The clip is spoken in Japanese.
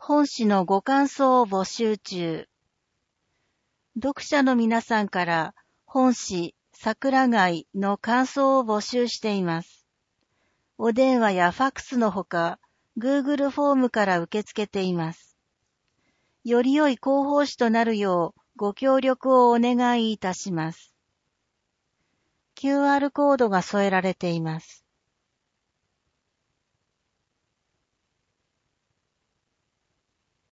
本誌のご感想を募集中。読者の皆さんから本誌桜貝の感想を募集しています。お電話やファックスのほか、Google フォームから受け付けています。より良い広報誌となるようご協力をお願いいたします。QR コードが添えられています。